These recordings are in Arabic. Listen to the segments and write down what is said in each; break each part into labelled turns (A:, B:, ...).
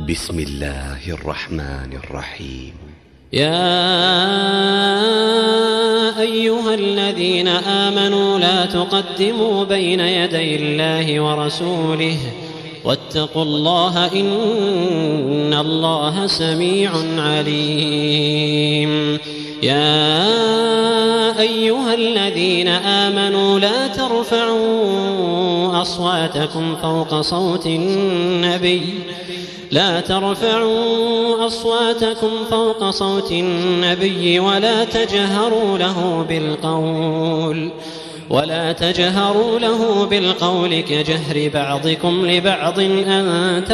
A: بسم الله الرحمن الرحيم.
B: يا أيها الذين آمنوا لا تقدموا بين يدي الله ورسوله واتقوا الله إن الله سميع عليم. يا أيها الذين آمنوا لا ترفعوا أصواتكم فوق صوت النبي ولا تجهروا له بالقول كجهر بعضكم لبعض أن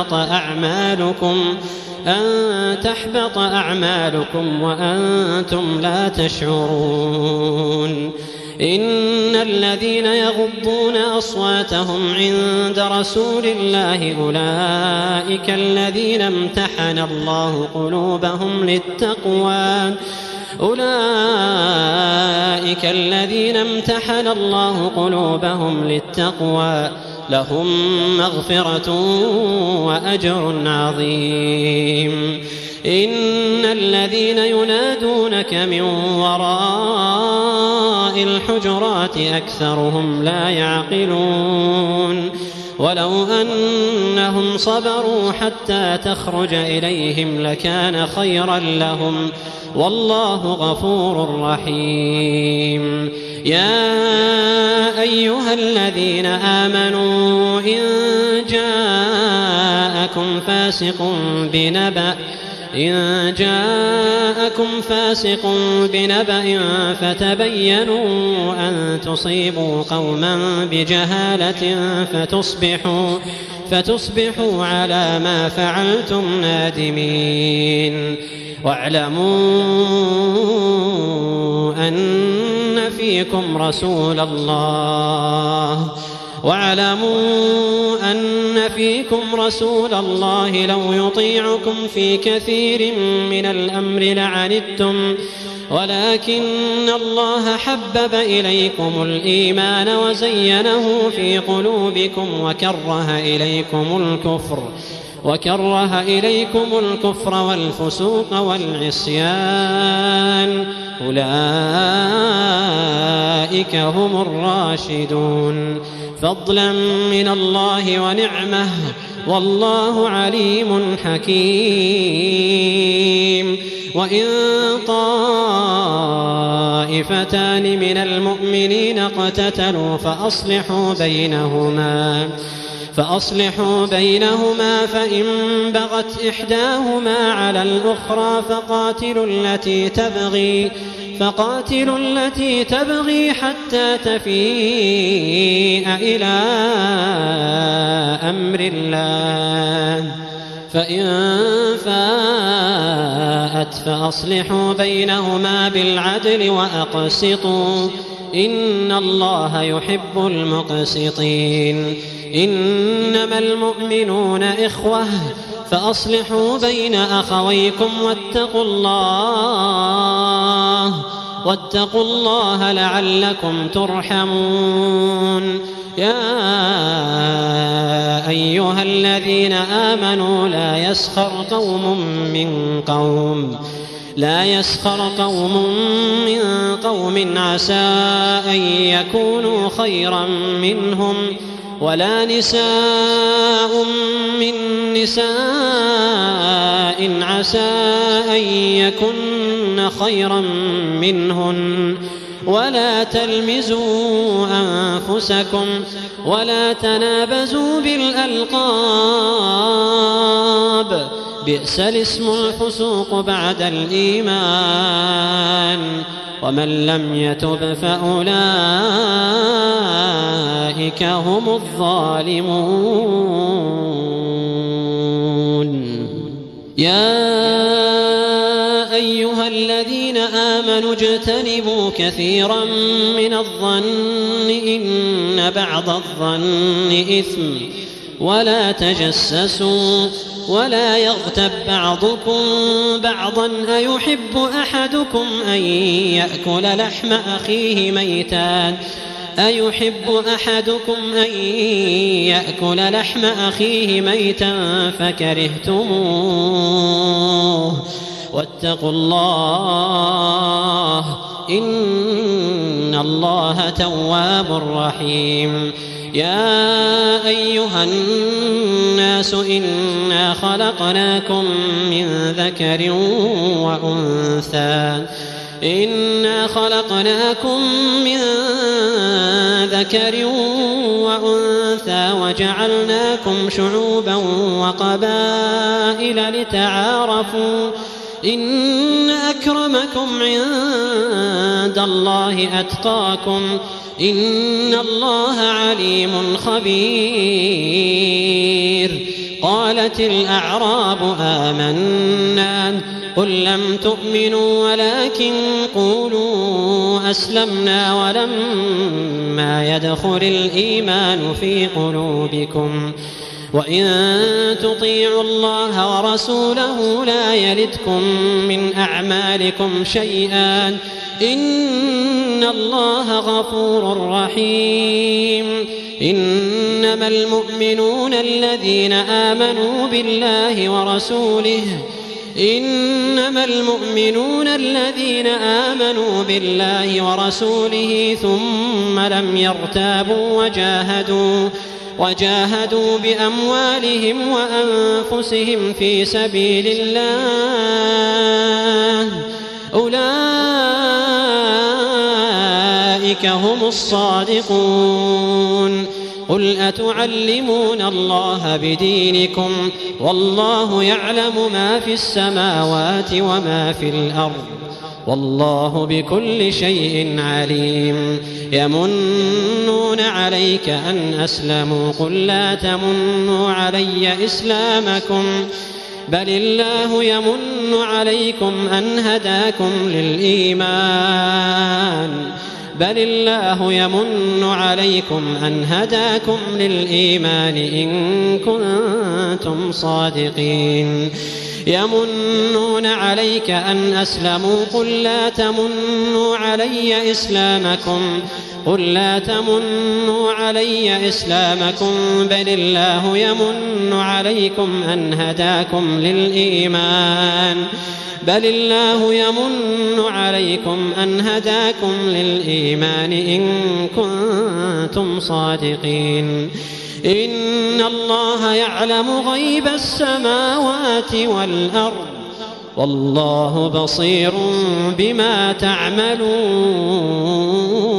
B: تحبط أعمالكم وأنتم لا تشعرون. إن الذين يغضون أصواتهم عند رسول الله أولئك الذين امتحن الله قلوبهم للتقوى لهم مغفرة وأجر عظيم. إن الذين ينادونك من وراء الحجرات أكثرهم لا يعقلون. ولو أنهم صبروا حتى تخرج إليهم لكان خيرا لهم والله غفور رحيم. يا أيها الذين آمنوا إن جاءكم فاسق بنبأ فتبينوا أن تصيبوا قوما بجهالة فتصبحوا على ما فعلتم نادمين. واعلموا أن فيكم رسول الله لو يطيعكم في كثير من الأمر لعنتم ولكن الله حبب إليكم الإيمان وزينه في قلوبكم وكره إليكم الكفر والفسوق والعصيان أولئك هم الراشدون فضلا من الله ونعمه والله عليم حكيم. وإن طائفتان من المؤمنين اقتتلوا فأصلحوا بينهما فإن بغت إحداهما على الأخرى فقاتلوا التي تبغي حتى تفيء إلى أمر الله فإن فاءت فأصلحوا بينهما بالعدل وأقسطوا إن الله يحب المقسطين. إنما المؤمنون إخوة فأصلحوا بين أخويكم واتقوا الله لعلكم ترحمون. يا أيها الذين آمنوا لا يسخر قوم من قوم عسى أن يكونوا خيرا منهم ولا نساء من نساء عسى أن يكن خيرا منهن ولا تلمزوا أنفسكم ولا تنابزوا بالألقاب بئس الاسم الفسوق بعد الإيمان ومن لم يتب فأولئك هم الظالمون. يا أيها الذين آمنوا اجتنبوا كثيرا من الظن إن بعض الظن إثم ولا تجسسوا ولا يغتب بعضكم بعضا أيحب أحدكم أن يأكل لحم أخيه ميتا أيحب أحدكم أن يأكل لحم أخيه ميتا فكرهتموه واتقوا الله إن الله تواب رحيم. يا أيها الناس إنا خلقناكم من ذكر وأنثى وجعلناكم شعوبا وقبائل لتعارفوا إن أكرمكم عند الله أتقاكم إن الله عليم خبير. قالت الأعراب آمنا قل لم تؤمنوا ولكن قولوا أسلمنا ولما يدخل الإيمان في قلوبكم وإن تطيعوا الله ورسوله لا يلتكم من أعمالكم شيئا إن الله غفور رحيم. إنما المؤمنون الذين آمنوا بالله ورسوله ثم لم يرتابوا وجاهدوا بأموالهم وأنفسهم في سبيل الله أولئك هم الصادقون. قل أتعلمون الله بدينكم والله يعلم ما في السماوات وما في الأرض والله بكل شيء عليم. يمنون عليك أن أسلموا قل لا تمنوا علي إسلامكم بل الله يمن عليكم أن هداكم للإيمان إن كنتم صادقين. يمنون عليك أن أسلموا قل لا تمنوا علي إسلامكم بل الله يمن عليكم أن هداكم للإيمان إن كنتم صادقين. إن الله يعلم غيب السماوات والأرض والله بصير بما تعملون.